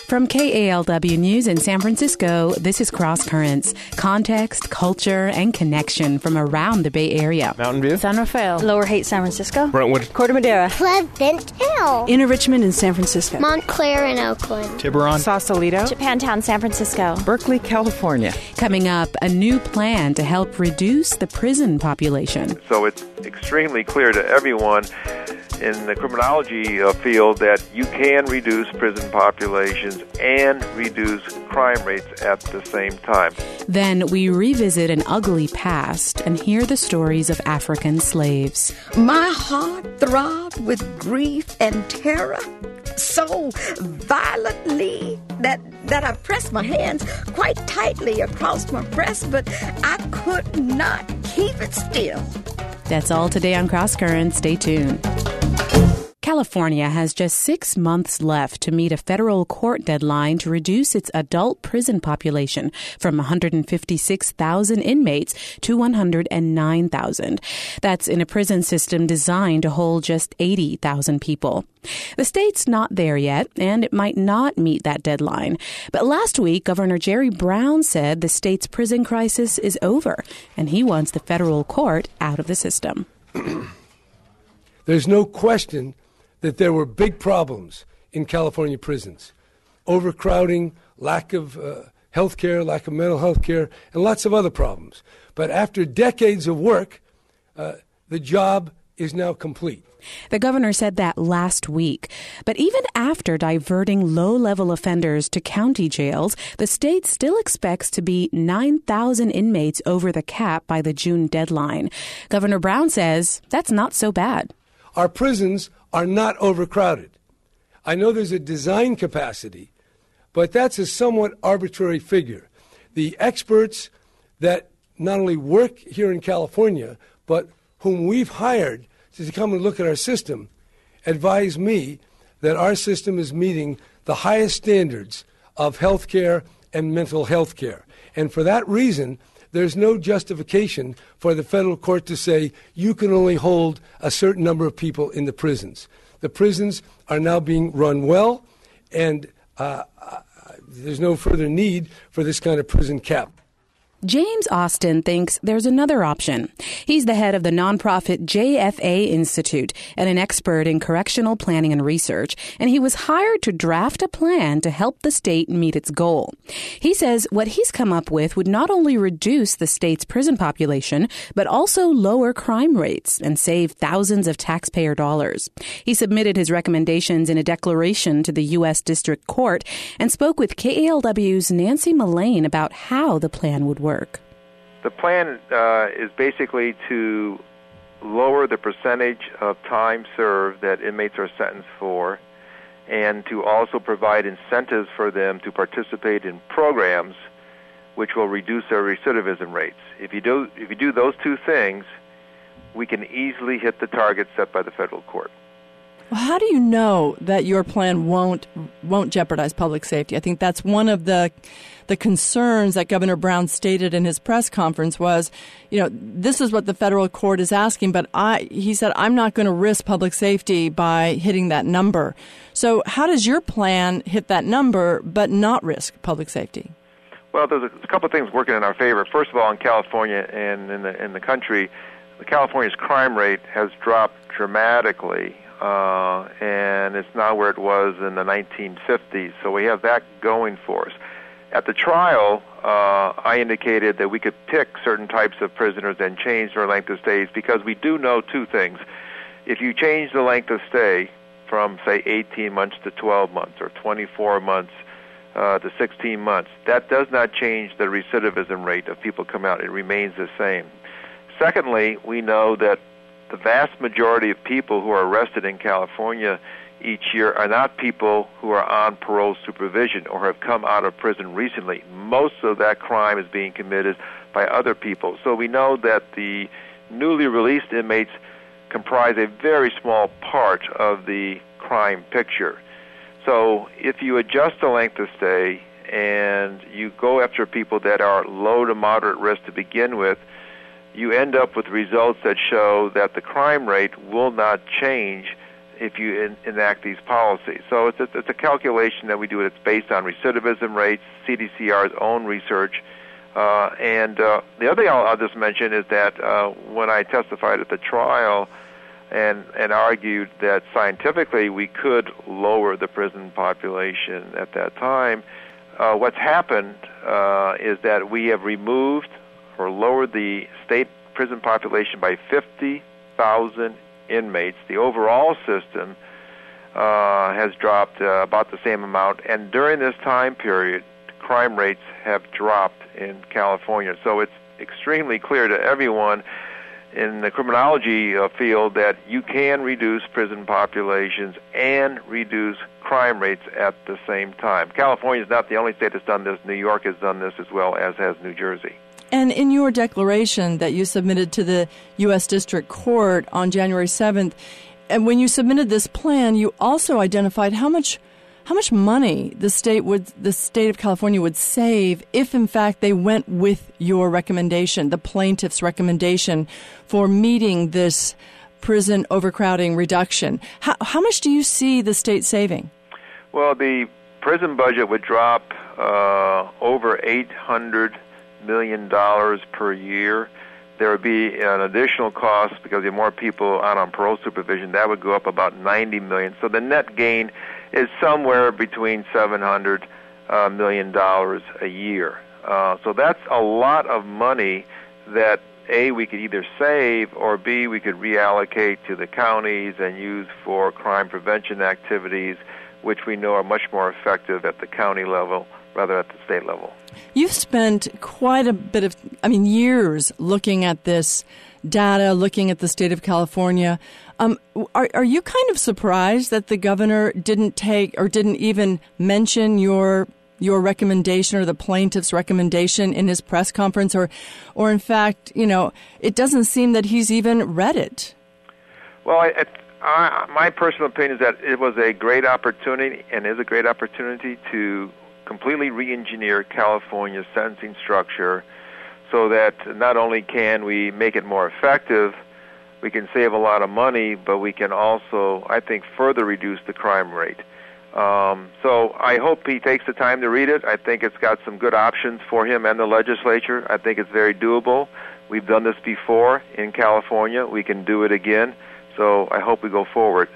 From KALW News in San Francisco, this is Cross Currents. Context, culture, and connection from around the Bay Area. Mountain View, San Rafael, Lower Haight, San Francisco, Brentwood, Corte Madera, Pleasant Hill, Inner Richmond in San Francisco, Montclair in Oakland, Tiburon, Sausalito, Japantown, San Francisco, Berkeley, California. Coming up, a new plan to help reduce the prison population. So it's extremely clear to everyone in the criminology field that you can reduce prison populations and reduce crime rates at the same time. Then we revisit an ugly past and hear the stories of African slaves. My heart throbbed with grief and terror so violently that I pressed my hands quite tightly across my breast, but I could not keep it still. That's all today on Cross Currents. Stay tuned. California has just 6 months left to meet a federal court deadline to reduce its adult prison population from 156,000 inmates to 109,000. That's in a prison system designed to hold just 80,000 people. The state's not there yet, and it might not meet that deadline. But last week, Governor Jerry Brown said the state's prison crisis is over, and he wants the federal court out of the system. There's no question that there were big problems in California prisons. Overcrowding, lack of health care, lack of mental health care, and lots of other problems. But after decades of work, the job is now complete. The governor said that last week. But even after diverting low-level offenders to county jails, the state still expects to be 9,000 inmates over the cap by the June deadline. Governor Brown says that's not so bad. Our prisons are not overcrowded. I know there's a design capacity, but that's a somewhat arbitrary figure. The experts that not only work here in California, but whom we've hired to come and look at our system, advise me that our system is meeting the highest standards of health care and mental health care. And for that reason, there's no justification for the federal court to say you can only hold a certain number of people in the prisons. The prisons are now being run well, and there's no further need for this kind of prison cap. James Austin thinks there's another option. He's the head of the nonprofit JFA Institute and an expert in correctional planning and research, and he was hired to draft a plan to help the state meet its goal. He says what he's come up with would not only reduce the state's prison population, but also lower crime rates and save thousands of taxpayer dollars. He submitted his recommendations in a declaration to the U.S. District Court and spoke with KALW's Nancy Mullane about how the plan would work. The plan is basically to lower the percentage of time served that inmates are sentenced for, and to also provide incentives for them to participate in programs which will reduce their recidivism rates. If you do those two things, we can easily hit the target set by the federal court. Well, how do you know that your plan won't jeopardize public safety? I think that's one of the concerns that Governor Brown stated in his press conference was, this is what the federal court is asking, but he said, I'm not going to risk public safety by hitting that number. So how does your plan hit that number but not risk public safety? Well, there's a couple of things working in our favor. First of all, in California and in the country, California's crime rate has dropped dramatically. And it's not where it was in the 1950s, so we have that going for us. At the trial, I indicated that we could pick certain types of prisoners and change their length of stays because we do know two things. If you change the length of stay from, say, 18 months to 12 months or 24 months to 16 months, that does not change the recidivism rate of people come out. It remains the same. Secondly, we know that the vast majority of people who are arrested in California each year are not people who are on parole supervision or have come out of prison recently. Most of that crime is being committed by other people. So we know that the newly released inmates comprise a very small part of the crime picture. So if you adjust the length of stay and you go after people that are low to moderate risk to begin with, you end up with results that show that the crime rate will not change if you enact these policies. So it's a calculation that we do. It's based on recidivism rates, CDCR's own research. And the other thing I'll just mention is that when I testified at the trial and argued that scientifically we could lower the prison population at that time, what's happened is that we have removed or lowered the state prison population by 50,000 inmates. The overall system has dropped about the same amount, and during this time period, crime rates have dropped in California. So it's extremely clear to everyone in the criminology field that you can reduce prison populations and reduce crime rates at the same time. California is not the only state that's done this. New York has done this as well, as has New Jersey. And in your declaration that you submitted to the U.S. District Court on January 7th, and when you submitted this plan, you also identified how much money the state of California would save if, in fact, they went with your recommendation, the plaintiff's recommendation for meeting this prison overcrowding reduction. How much do you see the state saving? Well, the prison budget would drop over $800 million per year. There would be an additional cost because there are more people out on parole supervision. That would go up about $90 million. So the net gain is somewhere between $700 million a year. So that's a lot of money that, A, we could either save, or B, we could reallocate to the counties and use for crime prevention activities, which we know are much more effective at the county level rather at the state level. You've spent quite a bit of, years looking at this data, looking at the state of California. Are you kind of surprised that the governor didn't even mention your recommendation or the plaintiff's recommendation in his press conference, or in fact, it doesn't seem that he's even read it? Well, my personal opinion is that it was a great opportunity and is a great opportunity to completely re-engineer California's sentencing structure so that not only can we make it more effective, we can save a lot of money, but we can also, I think, further reduce the crime rate. So I hope he takes the time to read it. I think it's got some good options for him and the legislature. I think it's very doable. We've done this before in California. We can do it again. So I hope we go forward.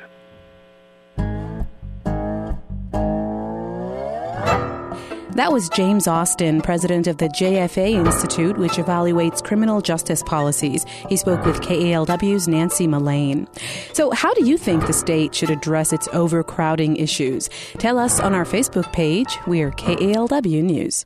That was James Austin, president of the JFA Institute, which evaluates criminal justice policies. He spoke with KALW's Nancy Mullane. So how do you think the state should address its overcrowding issues? Tell us on our Facebook page. We're KALW News.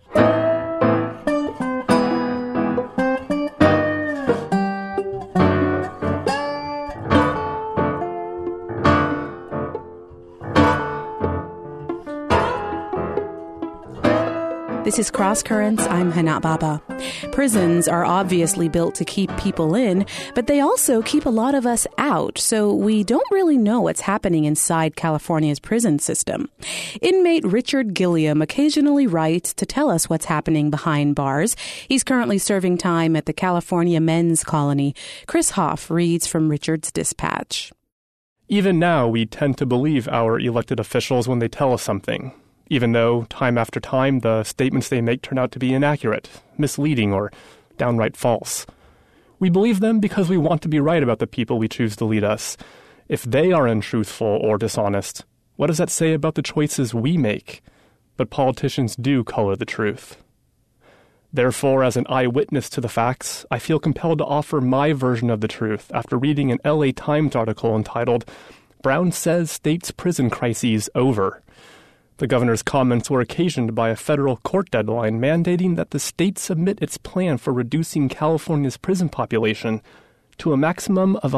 This is Cross Currents. I'm Hana Baba. Prisons are obviously built to keep people in, but they also keep a lot of us out, so we don't really know what's happening inside California's prison system. Inmate Richard Gilliam occasionally writes to tell us what's happening behind bars. He's currently serving time at the California Men's Colony. Chris Hoff reads from Richard's dispatch. Even now, we tend to believe our elected officials when they tell us something, even though, time after time, the statements they make turn out to be inaccurate, misleading, or downright false. We believe them because we want to be right about the people we choose to lead us. If they are untruthful or dishonest, what does that say about the choices we make? But politicians do color the truth. Therefore, as an eyewitness to the facts, I feel compelled to offer my version of the truth after reading an LA Times article entitled, "Brown Says State's Prison Crises Over." The governor's comments were occasioned by a federal court deadline mandating that the state submit its plan for reducing California's prison population to a maximum of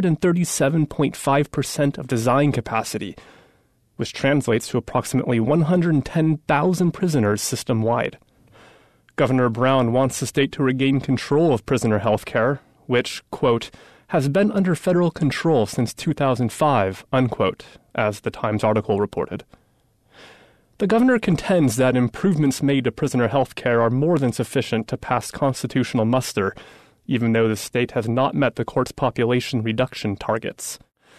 137.5% of design capacity, which translates to approximately 110,000 prisoners system-wide. Governor Brown wants the state to regain control of prisoner health care, which, quote, has been under federal control since 2005, unquote, as the Times article reported. The governor contends that improvements made to prisoner health care are more than sufficient to pass constitutional muster, even though the state has not met the court's population reduction targets.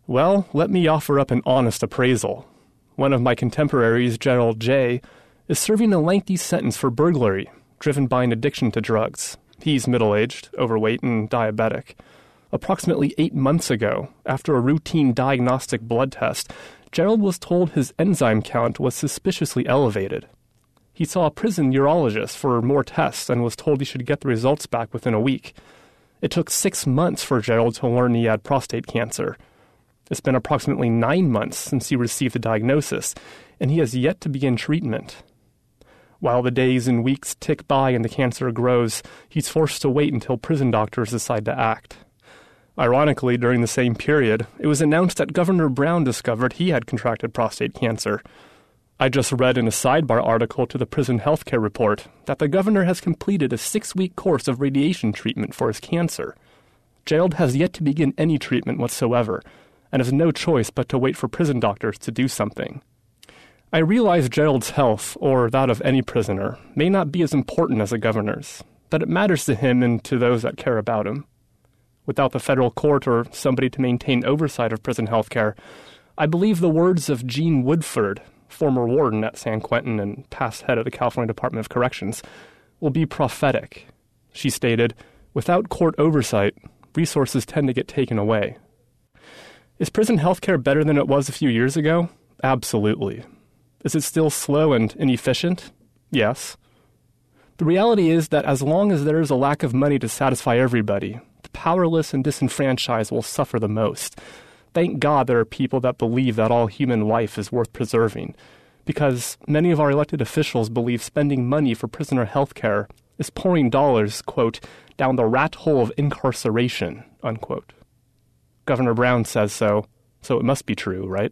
Well, let me offer up an honest appraisal. One of my contemporaries, Gerald J., is serving a lengthy sentence for burglary, driven by an addiction to drugs. He's middle-aged, overweight, and diabetic. Approximately 8 months ago, after a routine diagnostic blood test, Gerald was told his enzyme count was suspiciously elevated. He saw a prison urologist for more tests and was told he should get the results back within a week. It took 6 months for Gerald to learn he had prostate cancer. It's been approximately 9 months since he received the diagnosis, and he has yet to begin treatment. While the days and weeks tick by and the cancer grows, he's forced to wait until prison doctors decide to act. Ironically, during the same period, it was announced that Governor Brown discovered he had contracted prostate cancer. I just read in a sidebar article to the Prison Healthcare Report that the governor has completed a 6-week course of radiation treatment for his cancer. Gerald has yet to begin any treatment whatsoever, and has no choice but to wait for prison doctors to do something. I realize Gerald's health, or that of any prisoner, may not be as important as a governor's, but it matters to him and to those that care about him. Without the federal court or somebody to maintain oversight of prison health care, I believe the words of Jean Woodford, former warden at San Quentin and past head of the California Department of Corrections, will be prophetic. She stated, "Without court oversight, resources tend to get taken away." Is prison health care better than it was a few years ago? Absolutely. Is it still slow and inefficient? Yes. The reality is that as long as there is a lack of money to satisfy everybody, the powerless and disenfranchised will suffer the most. Thank God there are people that believe that all human life is worth preserving, because many of our elected officials believe spending money for prisoner health care is pouring dollars, quote, down the rat hole of incarceration, unquote. Governor Brown says so it must be true, right?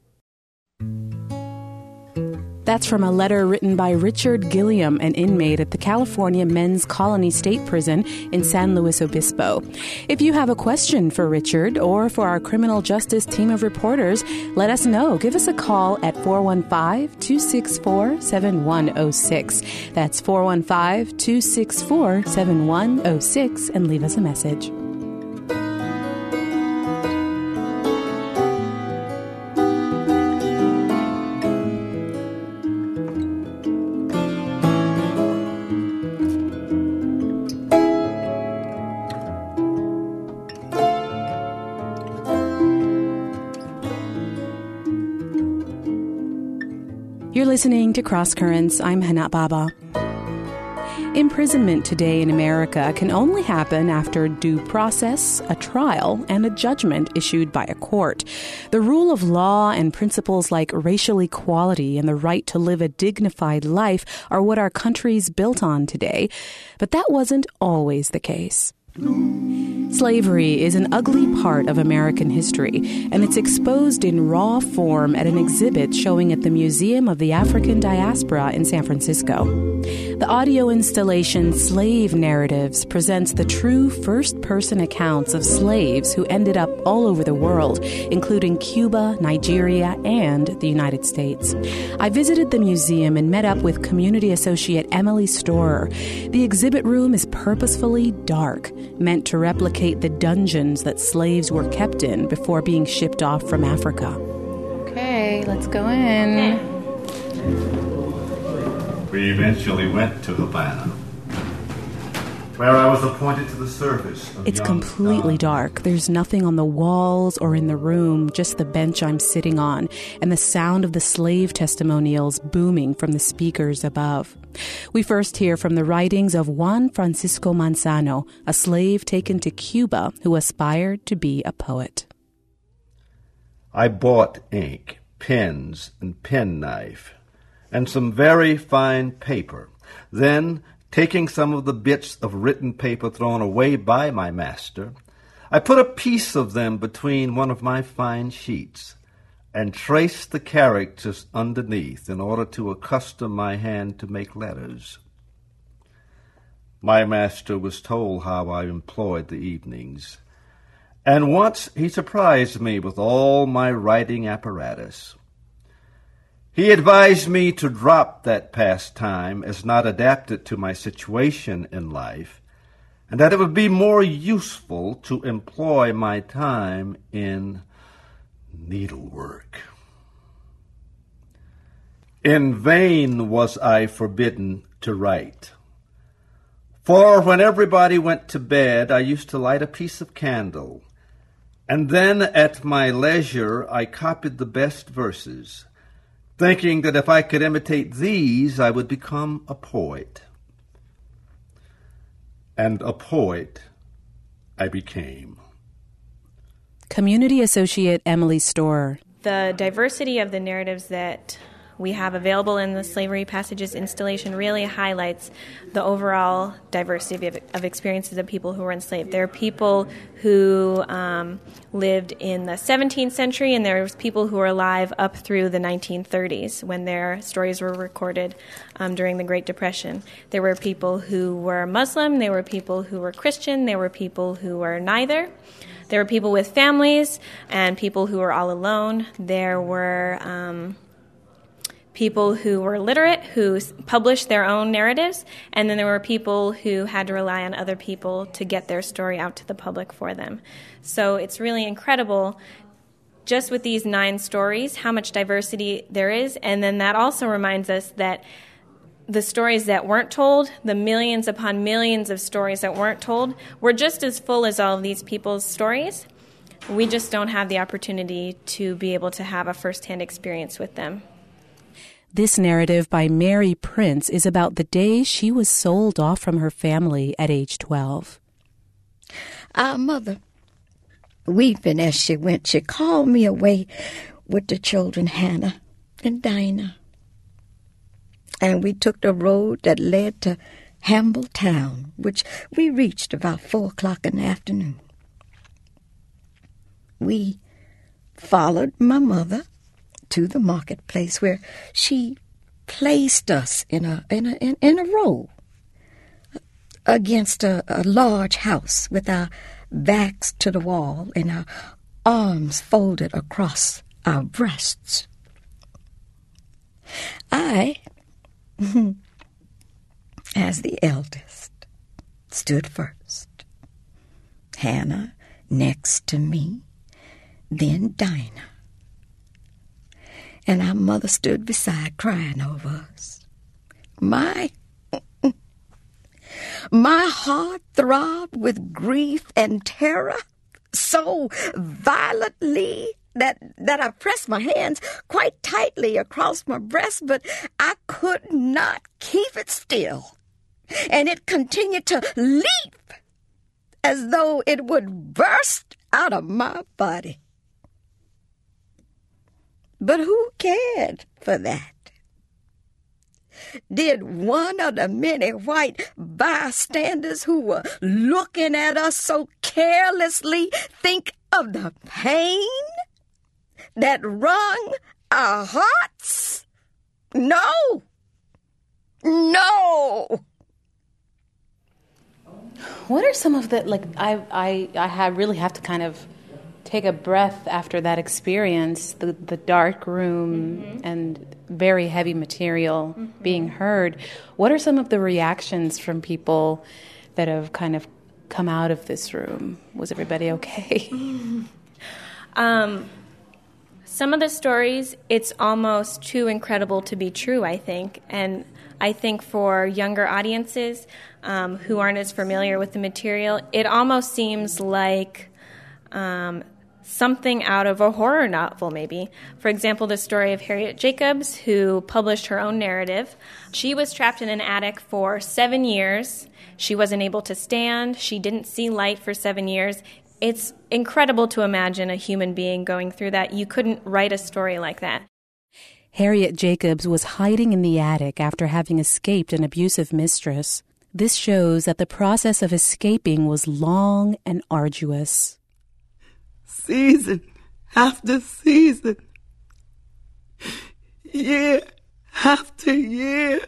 That's from a letter written by Richard Gilliam, an inmate at the California Men's Colony State Prison in San Luis Obispo. If you have a question for Richard or for our criminal justice team of reporters, let us know. Give us a call at 415-264-7106. That's 415-264-7106 and leave us a message. You're listening to Cross Currents. I'm Hana Baba. Imprisonment today in America can only happen after due process, a trial, and a judgment issued by a court. The rule of law and principles like racial equality and the right to live a dignified life are what our country's built on today. But that wasn't always the case. Slavery is an ugly part of American history, and it's exposed in raw form at an exhibit showing at the Museum of the African Diaspora in San Francisco. The audio installation Slave Narratives presents the true first-person accounts of slaves who ended up all over the world, including Cuba, Nigeria, and the United States. I visited the museum and met up with community associate Emily Storer. The exhibit room is purposefully dark, meant to replicate the dungeons that slaves were kept in before being shipped off from Africa. Okay, let's go in. We eventually went to Havana, where I was appointed to the service of It's completely dark. There's nothing on the walls or in the room, just the bench I'm sitting on, and the sound of the slave testimonials booming from the speakers above. We first hear from the writings of Juan Francisco Manzano, a slave taken to Cuba who aspired to be a poet. I bought ink, pens, and penknife, and some very fine paper. Then, taking some of the bits of written paper thrown away by my master, I put a piece of them between one of my fine sheets and traced the characters underneath in order to accustom my hand to make letters. My master was told how I employed the evenings, and once he surprised me with all my writing apparatus. He advised me to drop that pastime as not adapted to my situation in life, and that it would be more useful to employ my time in needlework. In vain was I forbidden to write. For when everybody went to bed, I used to light a piece of candle, and then at my leisure I copied the best verses, thinking that if I could imitate these, I would become a poet. And a poet I became. Community Associate Emily Storer. The diversity of the narratives that we have available in the Slavery Passages installation really highlights the overall diversity of experiences of people who were enslaved. There are people who lived in the 17th century, and there was people who were alive up through the 1930s when their stories were recorded during the Great Depression. There were people who were Muslim, there were people who were Christian, there were people who were neither. There were people with families and people who were all alone. There were people who were literate, who published their own narratives, and then there were people who had to rely on other people to get their story out to the public for them. So it's really incredible, just with these 9 stories, how much diversity there is, and then that also reminds us that the stories that weren't told, the millions upon millions of stories that weren't told, were just as full as all of these people's stories. We just don't have the opportunity to be able to have a first-hand experience with them. This narrative by Mary Prince is about the day she was sold off from her family at age 12. Our mother, weeping as she went, she called me away with the children, Hannah and Dinah. And we took the road that led to Hamble Town, which we reached about 4 o'clock in the afternoon. We followed my mother to the marketplace, where she placed us in a row against a large house with our backs to the wall and our arms folded across our breasts. I, as the eldest, stood first. Hannah next to me, then Dinah. And our mother stood beside, crying over us. My heart throbbed with grief and terror so violently that I pressed my hands quite tightly across my breast, but I could not keep it still. And it continued to leap as though it would burst out of my body. But who cared for that? Did one of the many white bystanders who were looking at us so carelessly think of the pain that wrung our hearts? No! No! What are some of the, I really have to kind of take a breath after that experience, the dark room and very heavy material being heard. What are some of the reactions from people that have kind of come out of this room? Was everybody okay? Some of the stories, it's almost too incredible to be true, I think. And I think for younger audiences who aren't as familiar with the material, it almost seems like something out of a horror novel, maybe. For example, the story of Harriet Jacobs, who published her own narrative. She was trapped in an attic for 7 years. She wasn't able to stand. She didn't see light for 7 years. It's incredible to imagine a human being going through that. You couldn't write a story like that. Harriet Jacobs was hiding in the attic after having escaped an abusive mistress. This shows that the process of escaping was long and arduous. Season after season, year after year,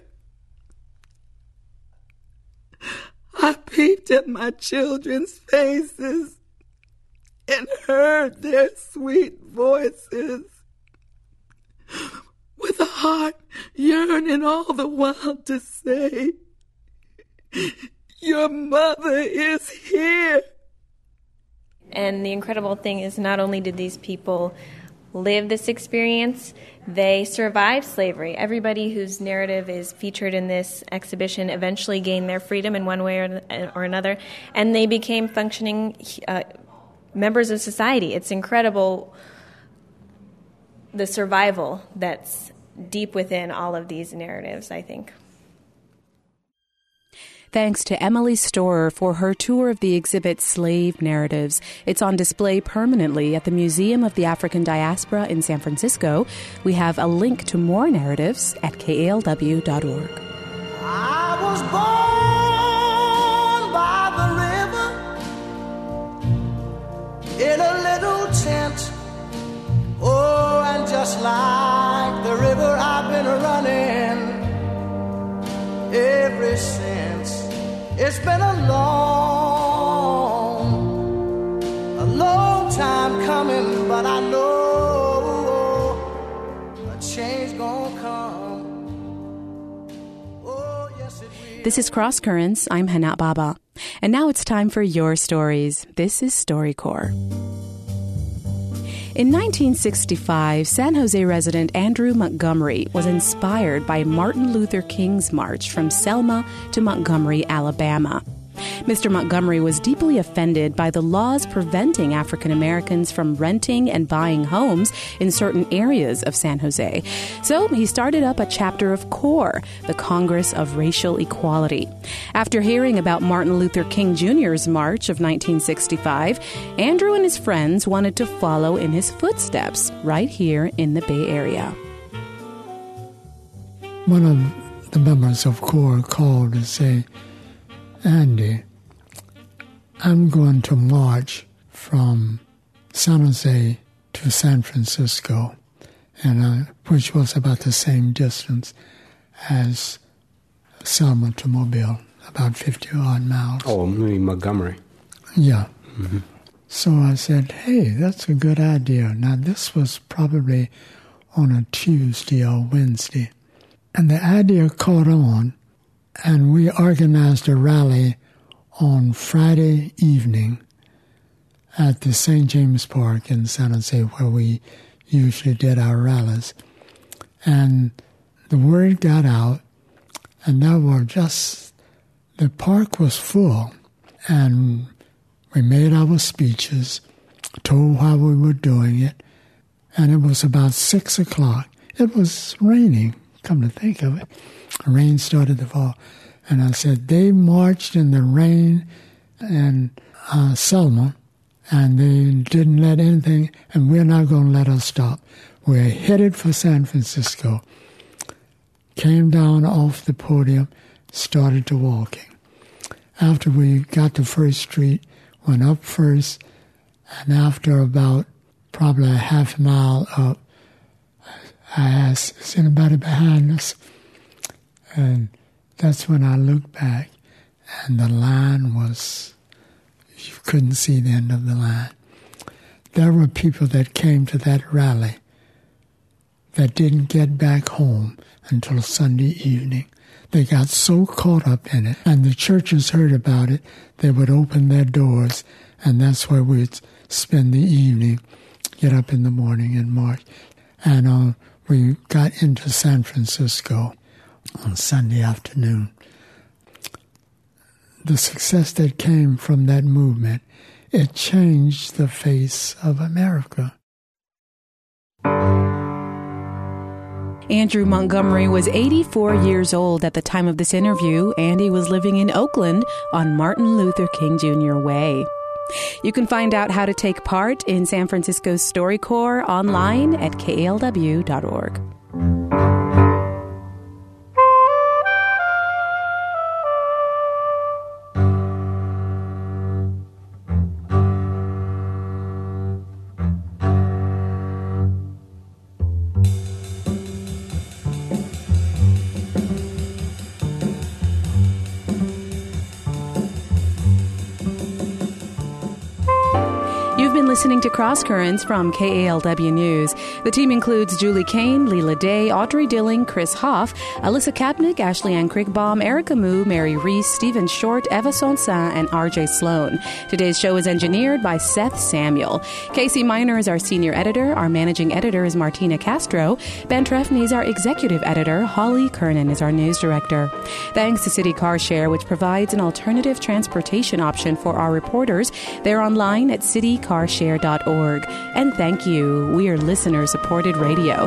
I peeped at my children's faces and heard their sweet voices, with a heart yearning all the while to say, "Your mother is here." And the incredible thing is not only did these people lived this experience. They survived slavery. Everybody whose narrative is featured in this exhibition eventually gained their freedom in one way or another, and they became functioning members of society. It's incredible, the survival that's deep within all of these narratives, I think. Thanks to Emily Storer for her tour of the exhibit Slave Narratives. It's on display permanently at the Museum of the African Diaspora in San Francisco. We have a link to more narratives at KALW.org. I was born by the river in a little tent. Oh, and just like the river, I've been running ever since. It's been a long time coming, but I know a change gonna come. Oh, yes it will. This is Cross Currents. I'm Hana Baba. And now it's time for your stories. This is StoryCorps. In 1965, San Jose resident Andrew Montgomery was inspired by Martin Luther King's march from Selma to Montgomery, Alabama. Mr. Montgomery was deeply offended by the laws preventing African Americans from renting and buying homes in certain areas of San Jose. So he started up a chapter of CORE, the Congress of Racial Equality. After hearing about Martin Luther King Jr.'s march of 1965, Andrew and his friends wanted to follow in his footsteps right here in the Bay Area. One of the members of CORE called to say, Andy, I'm going to march from San Jose to San Francisco, and which was about the same distance as Selma to Mobile, about 50-odd miles. Oh, maybe Montgomery. Yeah. Mm-hmm. So I said, hey, that's a good idea. Now, this was probably on a Tuesday or Wednesday. And the idea caught on, and we organized a rally on Friday evening at the St. James Park in San Jose, where we usually did our rallies. And the word got out, and the park was full. And we made our speeches, told why we were doing it, and it was about 6 o'clock. It was raining, come to think of it. Rain started to fall. And I said, they marched in the rain in Selma, and they didn't let anything, and we're not going to let us stop. We're headed for San Francisco. Came down off the podium, started to walking. After we got to First Street, went up first, and after about probably a half a mile up, I asked, is anybody behind us? And that's when I looked back, and the line was, you couldn't see the end of the line. There were people that came to that rally that didn't get back home until Sunday evening. They got so caught up in it, and the churches heard about it, they would open their doors, and that's where we'd spend the evening, get up in the morning and march. And we got into San Francisco on Sunday afternoon. The success that came from that movement, it changed the face of America. Andrew Montgomery was 84 years old at the time of this interview, and he was living in Oakland on Martin Luther King Jr. Way. You can find out how to take part in San Francisco's StoryCorps online at KALW.org. listening to Cross Currents from KALW News. The team includes Julie Kane, Leela Day, Audrey Dilling, Chris Hoff, Alyssa Kapnick, Ashley Ann Krigbaum, Erica Moo, Mary Reese, Stephen Short, Eva Sonsa, and RJ Sloan. Today's show is engineered by Seth Samuel. Casey Miner is our senior editor. Our managing editor is Martina Castro. Ben Trefny is our executive editor. Holly Kernan is our news director. Thanks to City Car Share, which provides an alternative transportation option for our reporters. They're online at citycarshare.org. And thank you. We are listener-supported radio.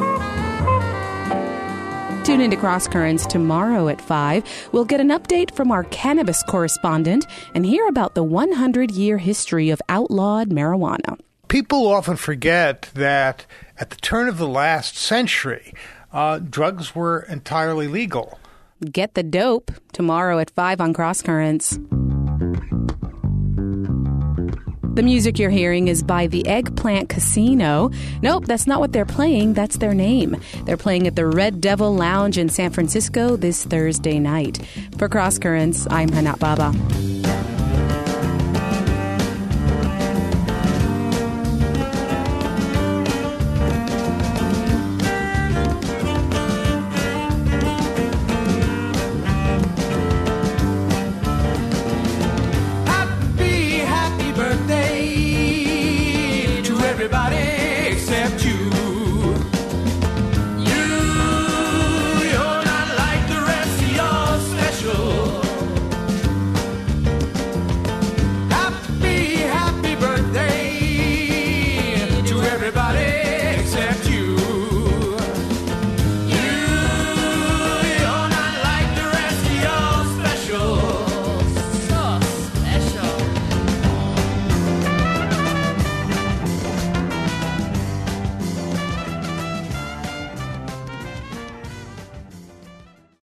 Tune into Cross Currents tomorrow at 5. We'll get an update from our cannabis correspondent and hear about the 100-year history of outlawed marijuana. People often forget that at the turn of the last century, drugs were entirely legal. Get the dope tomorrow at 5 on Cross Currents. The music you're hearing is by the Eggplant Casino. Nope, that's not what they're playing. That's their name. They're playing at the Red Devil Lounge in San Francisco this Thursday night. For Cross Currents, I'm Hanat Baba.